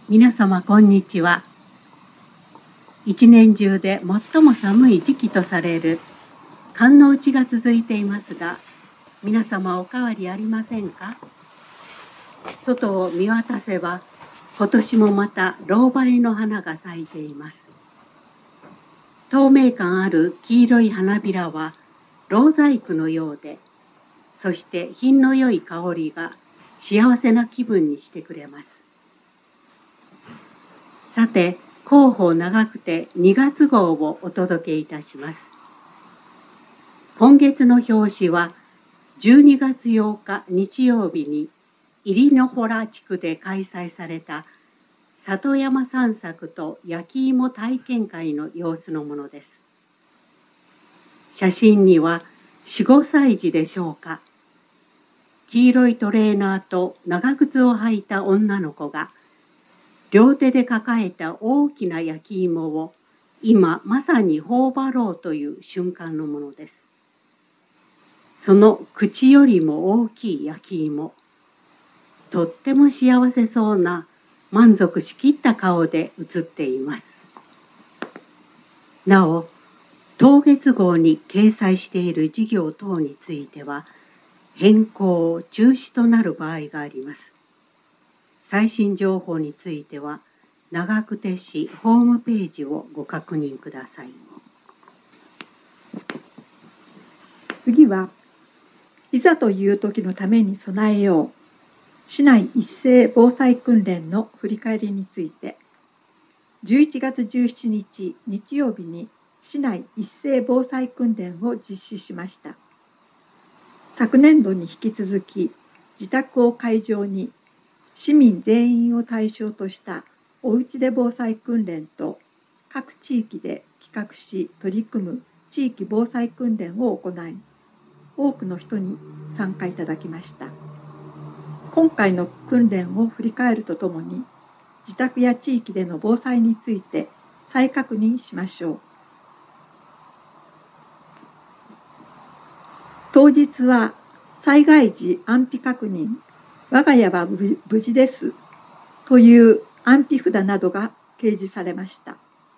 皆様こんにちは。一年中で最も寒い時期とされる寒の内が続いていますが、皆様お変わりありませんか？外を見渡せば、今年もまたロウバイの花が咲いています。透明感ある黄色い花びらはろう細工のようで、そして品の良い香りが幸せな気分にしてくれます。さて、広報長くて2月号をお届けいたします。今月の表紙は12月8日日曜日に入野原地区で開催された里山散策と焼き芋体験会の様子のものです。写真には4、5歳児でしょうか。黄色いトレーナーと長靴を履いた女の子が両手で抱えた大きな焼き芋を今まさに頬張ろうという瞬間のものです。その口よりも大きい焼き芋、とっても幸せそうな満足しきった顔で写っています。なお、当月号に掲載している事業等については変更・中止となる場合があります。最新情報については長久手市ホームページをご確認ください。 次はいざという時のために備えよう市内一斉防災訓練の振り返りについて、11月17日日曜日に市内一斉防災訓練を実施しました。昨年度に引き続き自宅を会場に市民全員を対象としたおうちで防災訓練と各地域で企画し取り組む地域防災訓練を行い、多くの人に参加いただきました。今回の訓練を振り返るとともに、自宅や地域での防災について再確認しましょう。当日は災害時安否確認、我が家は無事ですという安否札などが掲示されました。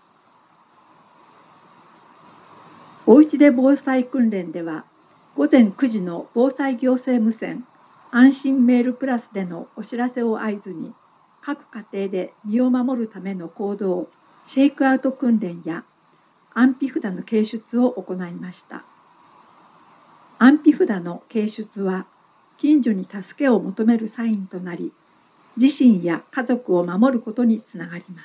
おうちで防災訓練では、午前9時の防災行政無線安心メールプラスでのお知らせを合図に、各家庭で身を守るための行動、シェイクアウト訓練や安否札の掲出を行いました。安否札の掲出は、近所に助けを求めるサインとなり、自身や家族を守ることにつながります。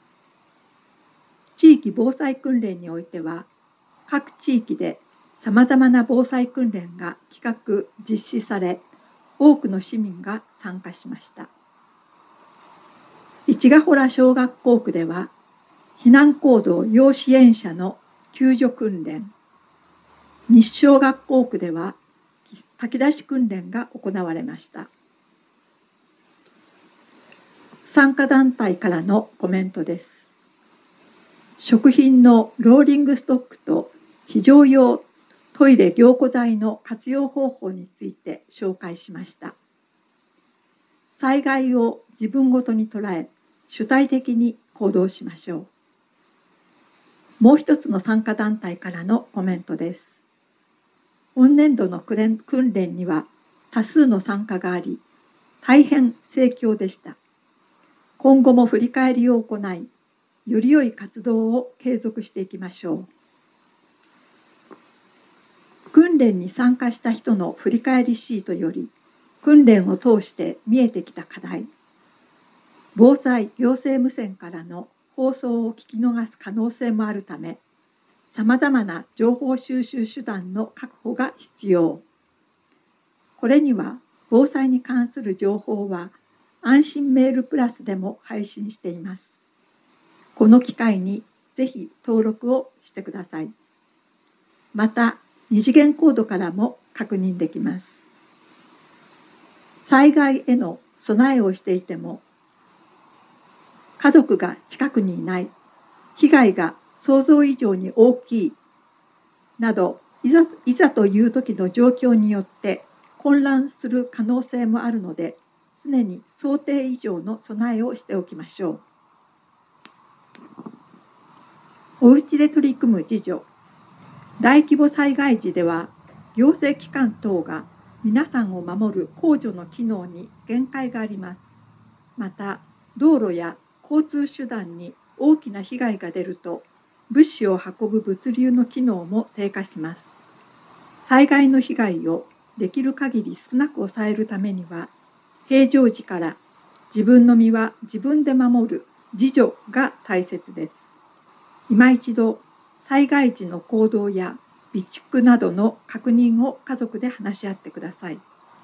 地域防災訓練においては、各地域でさまざまな防災訓練が企画・実施され、多くの市民が参加しました。市ヶ原小学校区では、避難行動要支援者の救助訓練、西小学校区では炊き出し訓練が行われました。参加団体からのコメントです。食品のローリングストックと非常用トイレ凝固剤の活用方法について紹介しました。災害を自分ごとに捉え、主体的に行動しましょう。もう一つの参加団体からのコメントです。本年度の訓練には多数の参加があり、大変盛況でした。今後も振り返りを行い、より良い活動を継続していきましょう。訓練に参加した人の振り返りシートより、訓練を通して見えてきた課題、防災行政無線からの放送を聞き逃す可能性もあるため、さまざまな情報収集手段の確保が必要。これには防災に関する情報は安心メールプラスでも配信しています。この機会にぜひ登録をしてください。また、二次元コードからも確認できます。災害への備えをしていても、家族が近くにいない、被害が想像以上に大きいなど、いざという時の状況によって混乱する可能性もあるので、 常に想定以上の備えをしておきましょう。お家で取り組む自助。大規模災害時では、行政機関等が皆さんを守る公助の機能に限界があります。また、道路や交通手段に大きな被害が出ると、物資を運ぶ物流の機能も低下します。災害の被害をできる限り少なく抑えるためには、平常時から自分の身は自分で守る自助が大切です。今一度、災害時の行動や備蓄などの確認を家族で話し合ってください。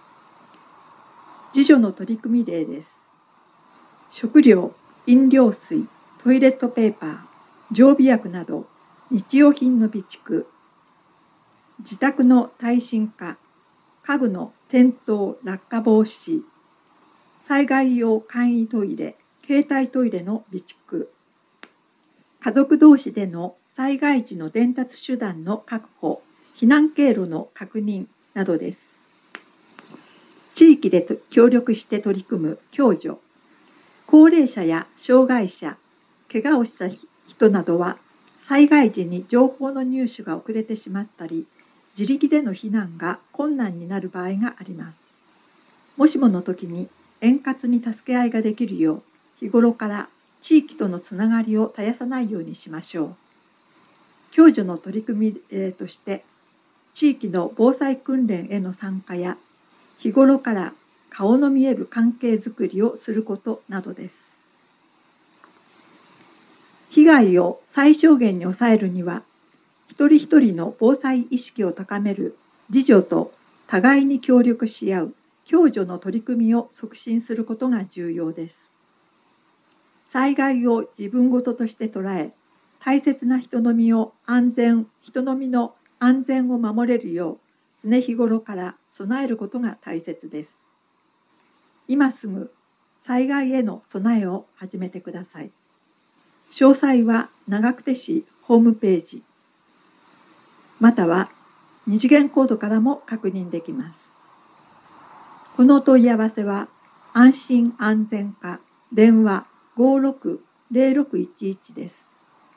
自助の取り組み例です。食料、飲料水、トイレットペーパー、常備薬など日用品の備蓄、自宅の耐震化、家具の転倒・落下防止、災害用簡易トイレ、携帯トイレの備蓄、家族同士での災害時の伝達手段の確保、避難経路の確認などです。地域で協力して取り組む共助。高齢者や障害者、怪我をした人などは、災害時に情報の入手が遅れてしまったり、自力での避難が困難になる場合があります。もしもの時に円滑に助け合いができるよう、日頃から地域とのつながりを絶やさないようにしましょう。共助の取り組みとして、地域の防災訓練への参加や、日頃から顔の見える関係づくりをすることなどです。被害を最小限に抑えるには、一人一人の防災意識を高める自助と互いに協力し合う共助の取り組みを促進することが重要です。災害を自分事として捉え、大切な人の身の安全を守れるよう、常日頃から備えることが大切です。今すぐ災害への備えを始めてください。詳細は長久手市ホームページ、または二次元コードからも確認できます。このお問い合わせは、安心安全課電話560611です。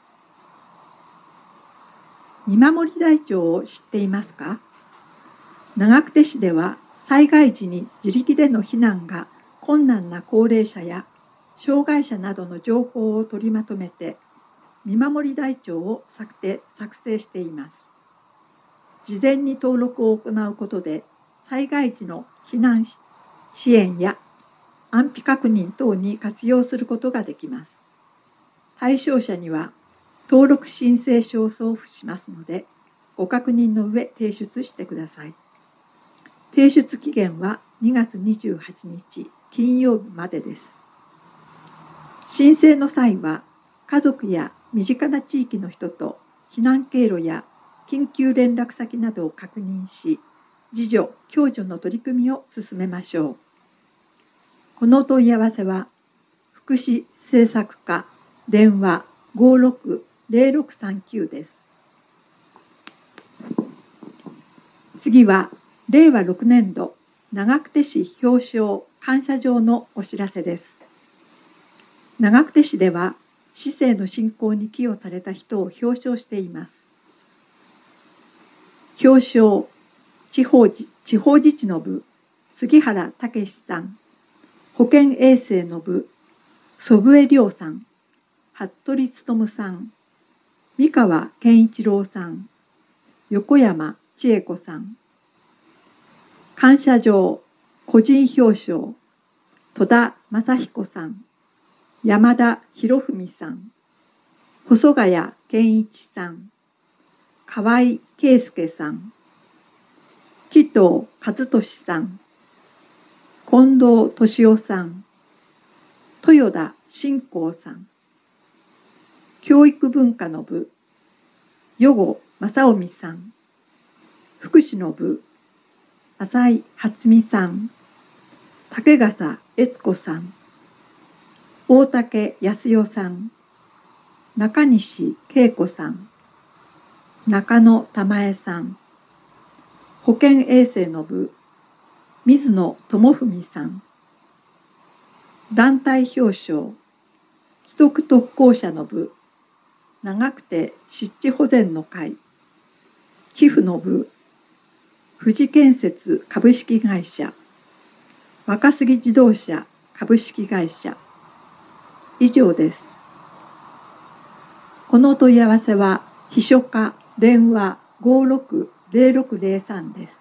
見守り台帳を知っていますか？長久手市では、災害時に自力での避難が困難な高齢者や障害者などの情報を取りまとめて、見守り台帳を作成しています。事前に登録を行うことで、災害時の避難支援や安否確認等に活用することができます。対象者には登録申請書を送付しますので、ご確認の上提出してください。提出期限は2月28日金曜日までです。申請の際は、家族や身近な地域の人と避難経路や緊急連絡先などを確認し、自助・共助の取り組みを進めましょう。このお問い合わせは、福祉政策課電話560639です。次は、令和6年度長久手市表彰感謝状のお知らせです。長久手市では、市政の振興に寄与された人を表彰しています。表彰、地方自治の部、杉原武さん、保健衛生の部、祖父江亮さん、服部勉さん、三川健一郎さん、横山千恵子さん。感謝状、個人表彰、戸田正彦さん、山田博文さん、細谷健一さん、河合圭介さん、紀藤和俊さん、近藤俊夫さん、豊田信光さん、教育文化の部、余後正臣さん、福祉の部、浅井初美さん、竹笠悦子さん、大竹康代さん、中西恵子さん、中野玉江さん、保健衛生の部、水野智文さん、 団体表彰既得特攻者の部、長久手湿地保全の会、寄付の部、富士建設株式会社、若杉自動車株式会社、以上です。このお問い合わせは秘書課電話 560603 です。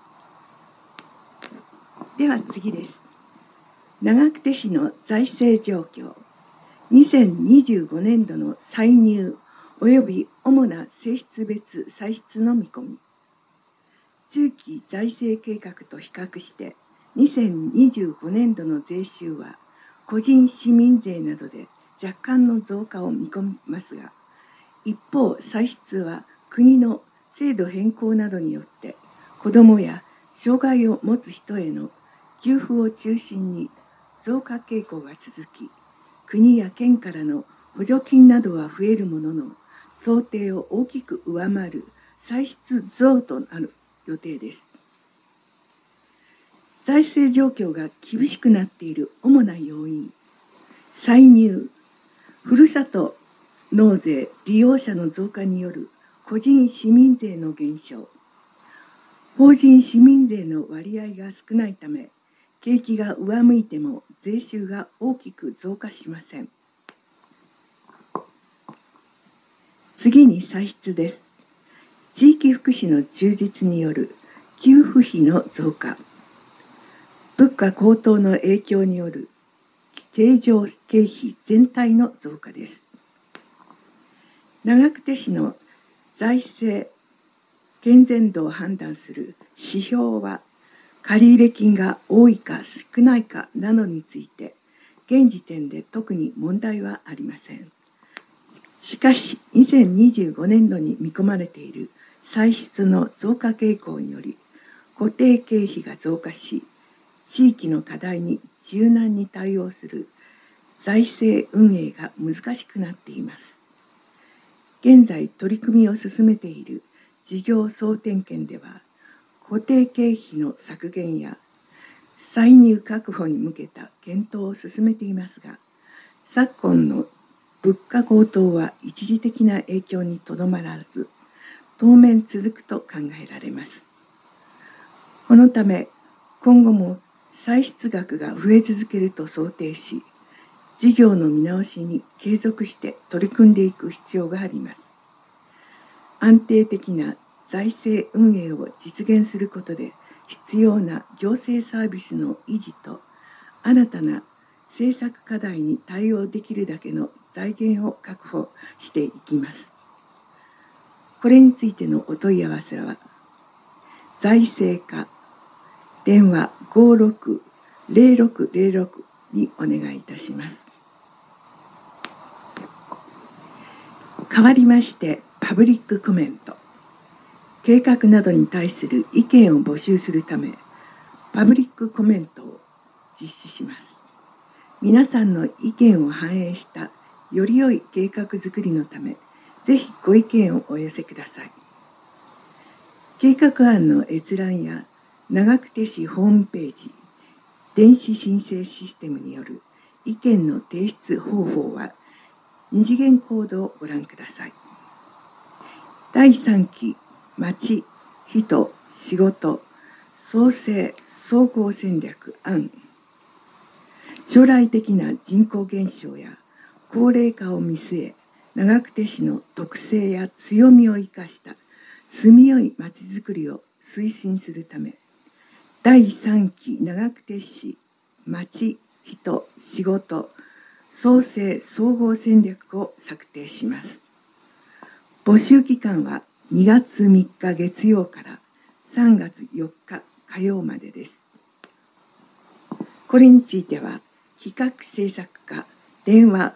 では次です。長久手市の財政状況、2025年度の歳入及び主な性質別歳出の見込み。中期財政計画と比較して2025年度の税収は個人市民税などで若干の増加を見込みますが、一方歳出は国の制度変更などによって子どもや障害を持つ人への給付を中心に増加傾向が続き、国や県からの補助金などは増えるものの、想定を大きく上回る歳出増となる予定です。財政状況が厳しくなっている主な要因、歳入、ふるさと納税利用者の増加による個人市民税の減少、法人市民税の割合が少ないため、景気が上向いても税収が大きく増加しません。次に歳出です。地域福祉の充実による給付費の増加、物価高騰の影響による経常経費全体の増加です。長久手市の財政健全度を判断する指標は、借入金が多いか少ないかなどについて、現時点で特に問題はありません。しかし、2025年度に見込まれている歳出の増加傾向により、固定経費が増加し、地域の課題に柔軟に対応する財政運営が難しくなっています。現在取り組みを進めている事業総点検では、固定経費の削減や歳入確保に向けた検討を進めていますが、昨今の物価高騰は一時的な影響にとどまらず、当面続くと考えられます。このため、今後も歳出額が増え続けると想定し、事業の見直しに継続して取り組んでいく必要があります。安定的な財政運営を実現することで、必要な行政サービスの維持と新たな政策課題に対応できるだけの財源を確保していきます。これについてのお問い合わせは、財政課電話 560606 にお願いいたします。変わりまして、パブリックコメント。計画などに対する意見を募集するため、パブリックコメントを実施します。皆さんの意見を反映したより良い計画づくりのため、ぜひご意見をお寄せください。計画案の閲覧や長久手市ホームページ、電子申請システムによる意見の提出方法は、二次元コードをご覧ください。第3期町、人、仕事、創生、総合戦略案。将来的な人口減少や高齢化を見据え、長久手市の特性や強みを生かした住みよいまちづくりを推進するため、第3期長久手市町、人、仕事、創生総合戦略を策定します。募集期間は2月3日月曜から3月4日火曜までです。これについては、企画制作課電話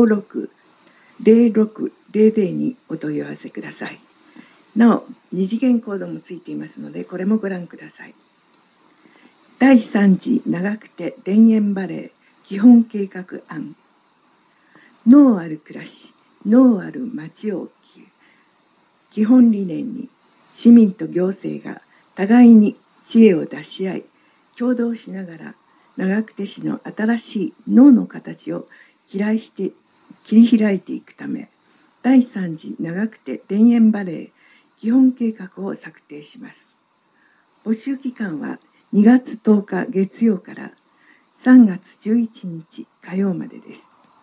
560600 にお問い合わせください。なお、二次元コードもついていますので、これもご覧ください。第3次長久手田園バレー基本計画案。脳ある暮らし、脳ある町を基本理念に、市民と行政が互いに知恵を出し合い、協働しながら長久手市の新しい脳の形を切り開いていくため、第3次長久手田園バレー基本計画を策定します。募集期間は2月10日月曜から3月11日火曜までです。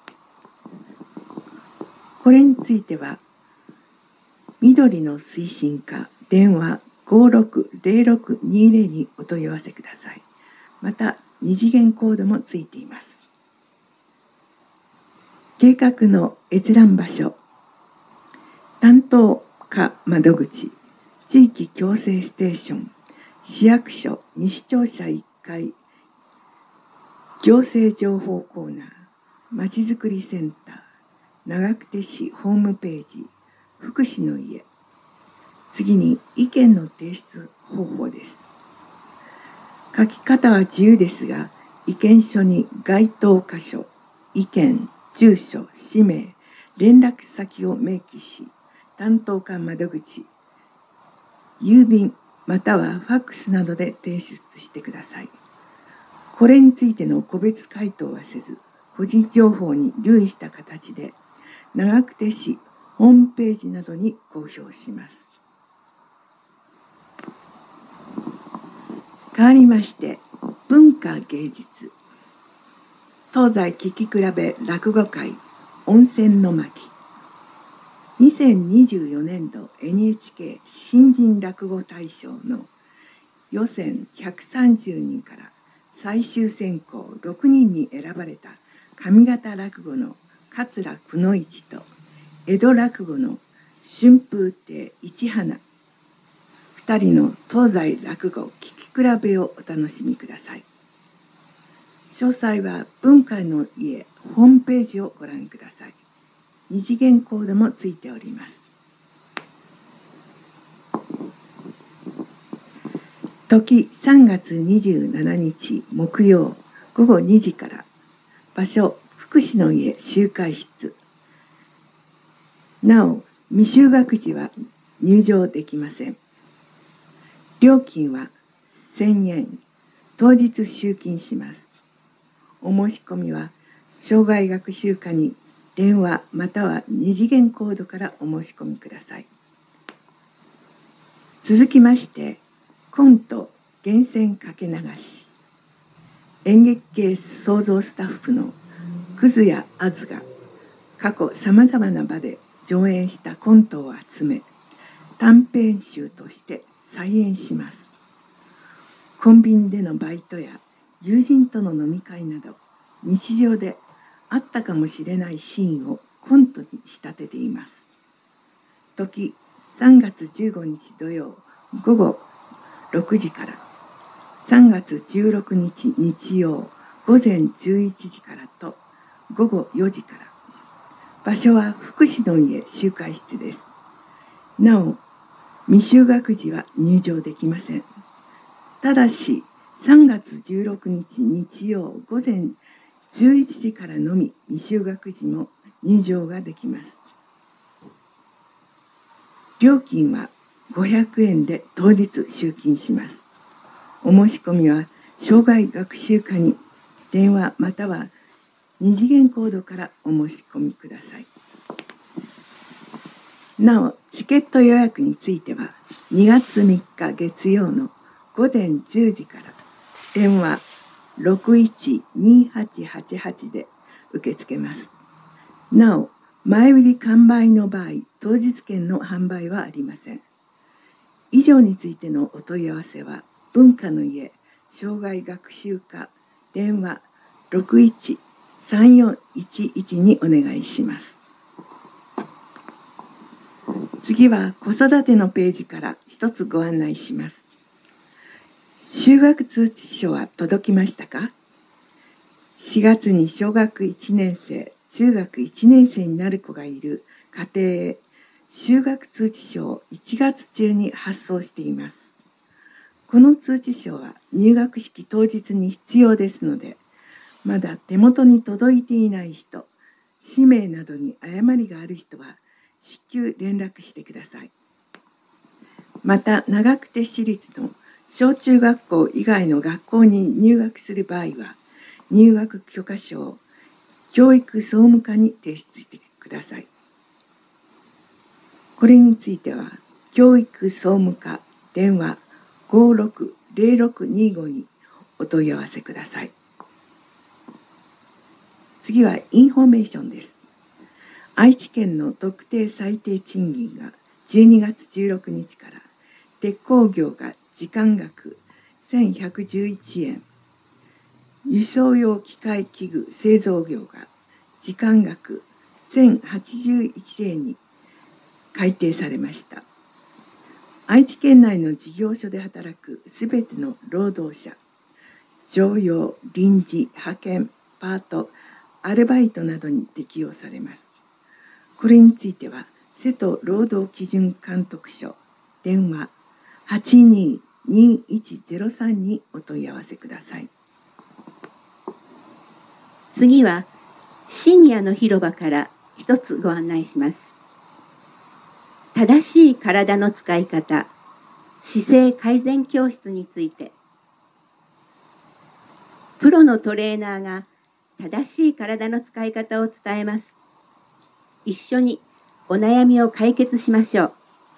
これについては、緑の推進課電話560620にお問い合わせください。また、二次元コードもついています。計画の閲覧場所、担当課窓口、地域共生ステーション、市役所西庁舎1階、行政情報コーナー、まちづくりセンター、長久手市ホームページ、福祉の家。次に意見の提出方法です。書き方は自由ですが、意見書に該当箇所、意見、住所、氏名、連絡先を明記し、担当課窓口、郵便またはファックスなどで提出してください。これについての個別回答はせず、個人情報に留意した形で、長久手市ホームページなどに公表します。変わりまして、文化芸術、東西聞き比べ落語会温泉の巻、2024年度 NHK 新人落語大賞の予選130人から最終選考6人に選ばれた上方落語の桂久野一と江戸落語の春風亭一花、2人の東西落語聞き比べをお楽しみください。詳細は文化の家ホームページをご覧ください。二次元コードもついております。時3月27日木曜午後2時から、場所福祉の家集会室。なお未就学児は入場できません。料金は1000円、当日集金します。お申し込みは障害学習課に電話または二次元コードからお申し込みください。続きまして、コント源泉かけ流し、演劇系創造スタッフの葛谷あずが過去さまざまな場で上演したコントを集め、短編集として再演します。コンビニでのバイトや友人との飲み会など、日常であったかもしれないシーンをコントに仕立てています。時3月15日土曜午後6時から、3月16日日曜午前11時からと午後4時から。場所は福祉の家集会室です。なお未就学児は入場できません。ただし3月16日日曜午前11時からのみ未就学児も入場ができます。料金は500円で当日集金します。お申し込みは障害学習課に電話または二次元コードからお申し込みください。なおチケット予約については2月3日月曜の午前10時から電話612888で受け付けます。なお前売り完売の場合、当日券の販売はありません。以上についてのお問い合わせは文化の家障害学習課電話613411にお願いします。次は子育てのページから一つご案内します。就学通知書は届きましたか？4月に小学1年生、中学1年生になる子がいる家庭へ就学通知書を1月中に発送しています。この通知書は入学式当日に必要ですので、まだ手元に届いていない人、氏名などに誤りがある人は至急連絡してください。また長久手市立の小中学校以外の学校に入学する場合は、 入学許可書を教育総務課に提出してください。これについては、教育総務課電話 560625 にお問い合わせください。次はインフォメーションです。愛知県の特定最低賃金が12月16日から鉄鋼業が時間額1111円、輸送用機械器具製造業が時間額1081円に改定されました。愛知県内の事業所で働くすべての労働者、常用、臨時、派遣、パート、アルバイトなどに適用されます。これについては、瀬戸労働基準監督署電話 822103 にお問い合わせください。 次はシニアの広場から一つご案内します。正しい体の使い方、姿勢改善教室について、プロのトレーナーが正しい体の使い方を伝えます。一緒にお悩みを解決しましょう。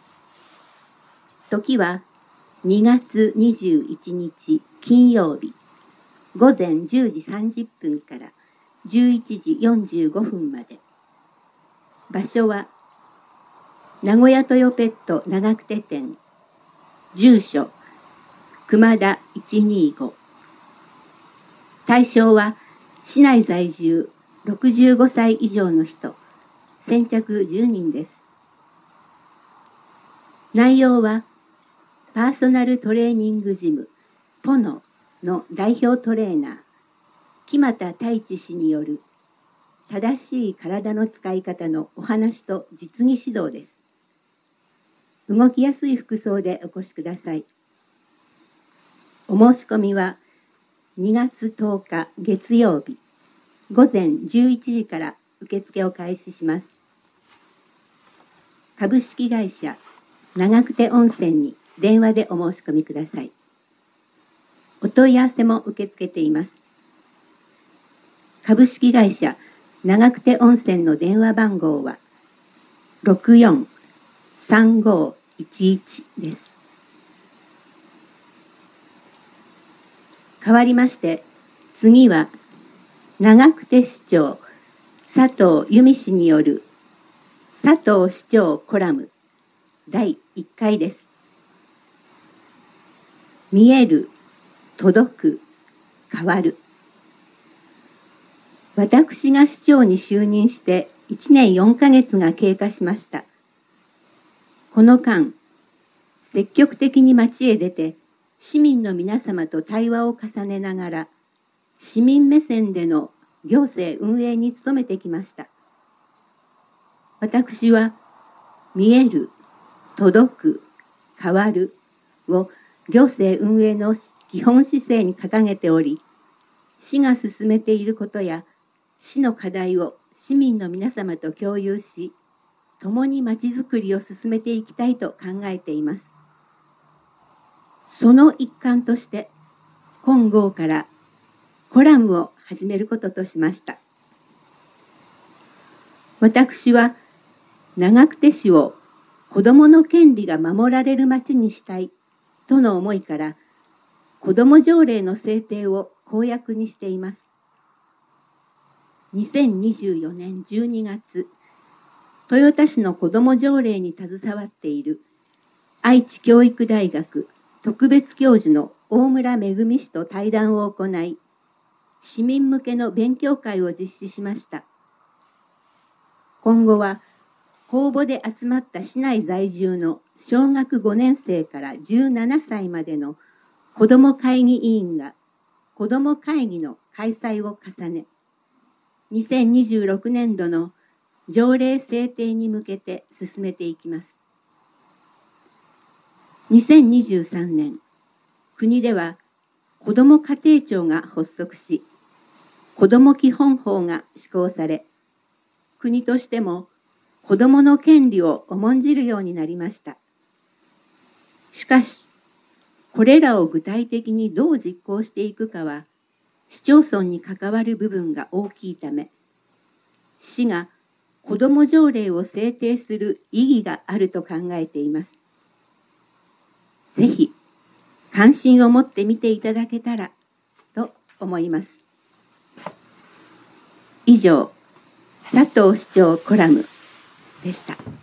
時は2月21日金曜日、午前10時30分から11時45分まで。場所は名古屋トヨペット長久手店、住所熊田125。対象は市内在住65歳以上の人、先着10人です。内容はパーソナルトレーニングジムポノの代表トレーナー木俣太一氏による正しい体の使い方のお話と実技指導です。動きやすい服装でお越しください。お申し込みは2月10日月曜日午前11時から受付を開始します。株式会社長久手温泉に電話でお申し込みください。お問い合わせも受け付けています。株式会社長久手温泉の電話番号は643511です。代わりまして、次は長久手市長佐藤由美氏による佐藤市長コラム第1回です。見える、届く、変わる。私が市長に就任して1年4ヶ月が経過しました。この間、積極的に街へ出て市民の皆様と対話を重ねながら市民目線での行政運営に努めてきました。私は見える、届く、変わるを行政運営の基本姿勢に掲げており、市が進めていることや市の課題を市民の皆様と共有し、共にまちづくりを進めていきたいと考えています。その一環として、今号からコラムを始めることとしました。私は長久手市を子どもの権利が守られる町にしたいとの思いから、子ども条例の制定を公約にしています。2024年12月、豊田市の子ども条例に携わっている愛知教育大学特別教授の大村恵氏と対談を行い、市民向けの勉強会を実施しました。今後は公募で集まった市内在住の小学5年生から17歳までの子ども会議委員が子ども会議の開催を重ね、2026年度の条例制定に向けて進めていきます。2023年、国では子ども家庭庁が発足し、子ども基本法が施行され、国としても子どもの権利を重んじるようになりました。しかし、これらを具体的にどう実行していくかは、 市町村に関わる部分が大きいため、市が子ども条例を制定する意義があると考えています。ぜひ関心を持って見ていただけたらと思います。以上、佐藤市長コラムでした。